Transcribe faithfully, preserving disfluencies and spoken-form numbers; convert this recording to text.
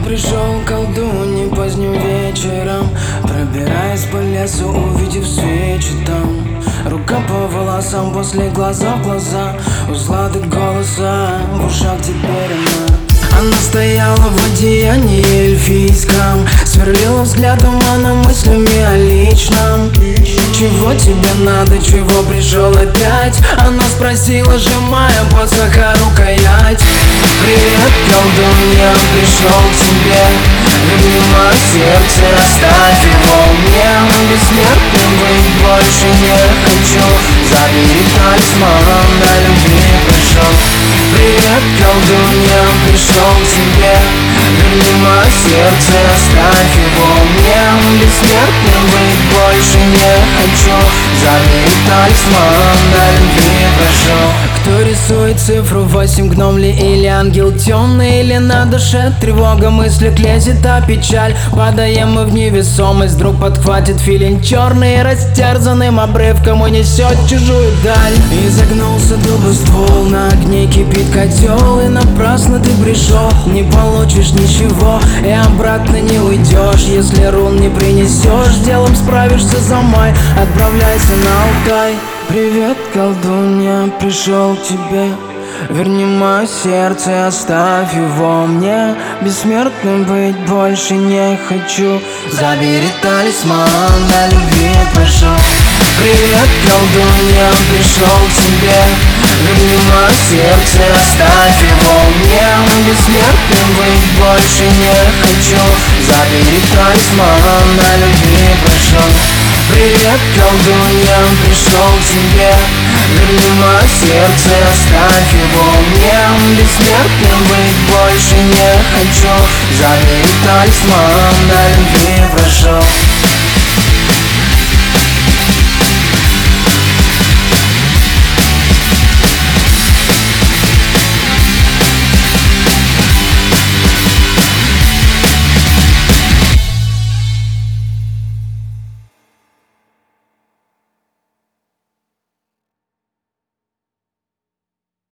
пришел к колдуне поздним вечером, пробираясь по лесу, увидев свечи там. Рука по волосам, после глаза в глаза, услады голоса, в ушах теперь она. Она стояла в одеянии эльфийском, сверлила взглядом, она мыслями о личном. Чего тебе надо, чего пришел опять? Она спросила, сжимая посоха рукоять. Привет, колдунья, пришел к тебе. Верни мое сердце, оставь его мне. Бессмертным быть больше не хочу. Забери талисман, на любви пришел. Привет, колдунья, пришел к тебе. Верни мое сердце, оставь его мне. Бессмертным быть больше не хочу. Забери талисман, на любви пришел. Кто рисует цифру восемь, гном ли или ангел темный? Или на душе тревога, мысли лезет, а печаль? Падаем мы в невесомость, вдруг подхватит филин черный, растерзанным обрывком унесет чужую даль. Изогнулся дубы ствол, на огне кипит котел, и напрасно ты пришел, не получишь ничего, и обратно не уйдешь, если рун не принесешь. Делом справишься за май, отправляйся на Алтай. Привет, колдунья, пришел к тебе. Верни мое сердце, оставь его мне. Бессмертным быть больше не хочу. Забери талисман, на любви пришел. Привет, колдунья, пришел к тебе. Верни мое сердце, оставь его мне. Бессмертным быть больше не хочу. Забери талисман, на любви пришел. Привет, колдунья, пришел к тебе. Верни мое сердце, оставь его мне. Бессмертным быть больше не хочу. Забери талисман, на любви прошел.